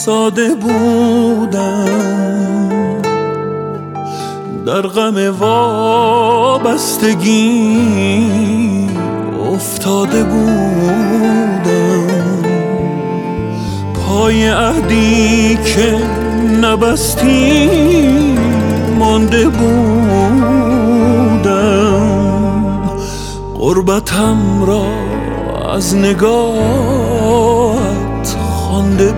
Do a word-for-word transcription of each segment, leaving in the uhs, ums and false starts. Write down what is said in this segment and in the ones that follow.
ایستاده بودم، در غم وابستگی افتاده بودم، پای عهدی که نبستی مانده بودم، غربتم را از نگاهت خوانده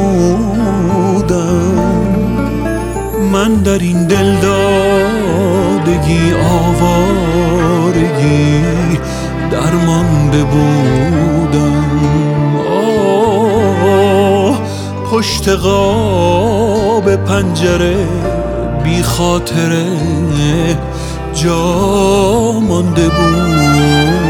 بودم. من در این دلدادگی آوارگی درمانده بودم. آه پشت قاب پنجره بی خاطره جا مانده بودم.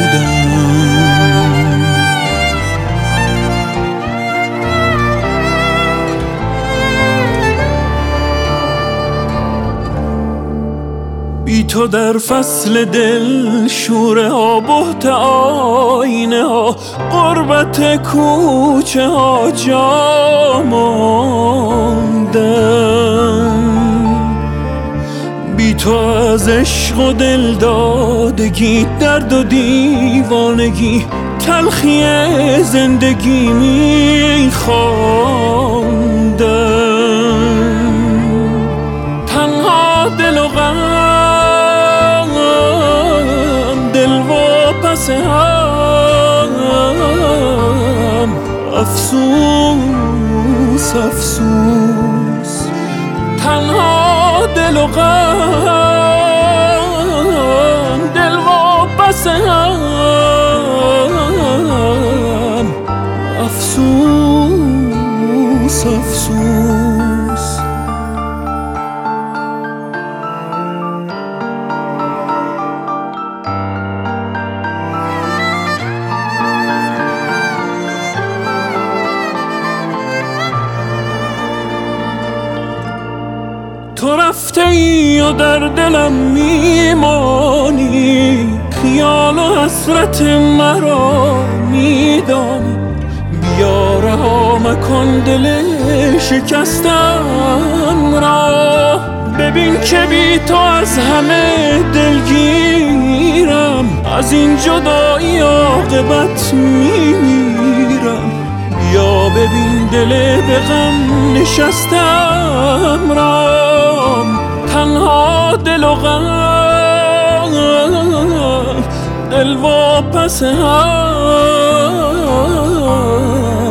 بی تو در فصل دل شوره ها، بهت آینه ها، غربت کوچه ها جا ماندم. بی تو از عشق و دل دادگی، درد و دیوانگی، تلخی زندگی می خواندم. تنها دل و غم، دل و پس هم، افسوس افسوس. تنها دل و غم، دل و پس هم، افسوس افسوس. تو رفته ای و در دلم میمانی، خیال و حسرت مرا میدانی. بیا رها مکن دل شکستم را، ببین که بی تو از همه دلگیرم، از این جدایی عاقبت میمیرم. بیا ببین دل به غم نشستم را، تنها دل و غم، دل و پس هم،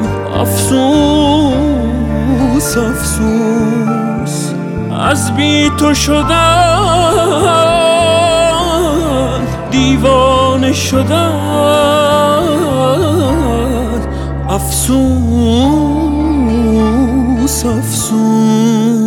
افسوس افسوس. از بی تو شدن، دیوانه شدن، افسوس افسوس.